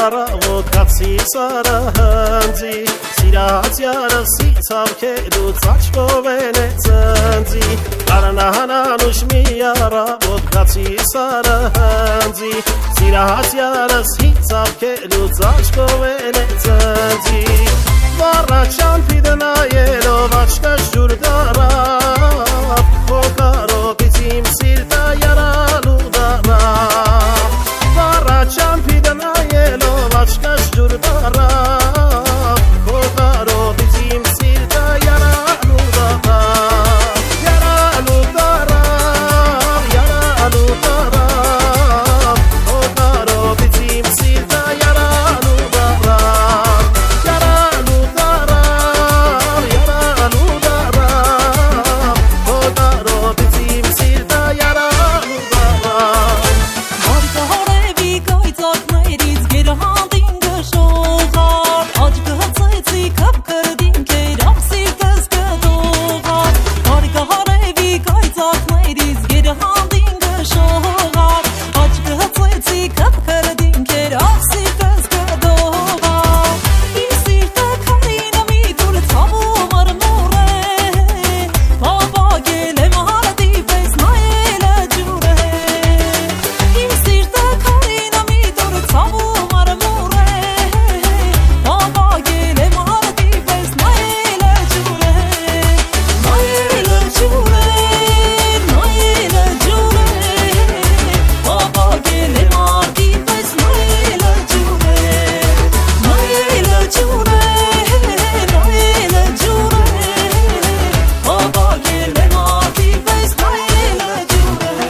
առավոտ կացի սարահանձի Սիրացյալս իցավքելուց աչքով են է ծնձի Արանահանանուշ մի առավոտ կացի սարահանձի Սիրացյալս իցավքելուց աչքով են է ծնձի Վառաչան պիդնայելով աչքաշ ջուր դարավ Հոգարոպից իմ սիրտը յարալու դարավ Վառաչան պիդնայելով աչքաշ ջուր դարավ Հոգարոպից իմ սիրտը յարալու դարավ Յարալու դարավ, յարալու դարավ Հոգարոպից իմ սիրտը յարալու դարավ Յարալու դարավ, յարալու դարավ Հոգարոպից իմ սիրտը յարալու դարավ Արգարևի կայծակներից գերհանդին գշողար Աջ գծեցի կպկրդին կերավ սիրտս կդողար Արգարևի կայծակներից գերհանդին գշողար Աջ գծեցի կպկրդին կերավ սիրտս կդողար Իմ սիրտը քանդինը մի դուր ցավում արմուր է Բաբագել եմ հարդի պես նայելը ջուր է Իմ սիրտը քանդինը մի դուր ցավում արմուր է Բաբագել եմ հարդի պես նայելը ջուր է Նայելը ջուր է, նայելը ջուր է Բաբագել եմ հարդի պես նայելը ջուր է Նայելը ջուր է, նայելը ջուր է Բաբագել եմ հարդի պես նայելը ջուր է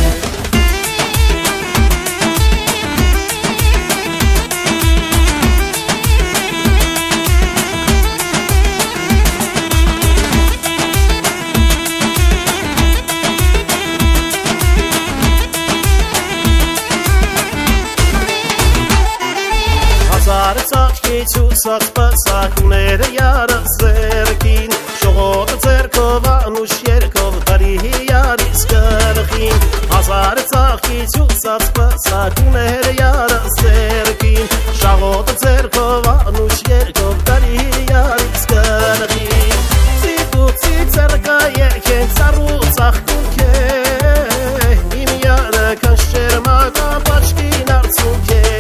Հազար ծաղկից ուսած պսակները յարս ձերքին Շողոտը ձերքով անուշ երկով տարի յարիս գլխին Հազար ծաղկից ուսած պսակները յարս ձերքին Շողոտը ձերքով անուշ երկով տարի յարիս գլխին Ծիտուցի ձերկա երկեն ծարու ծաղկունք է Իմ յարը կնշեր մակա պաչկին արցունք է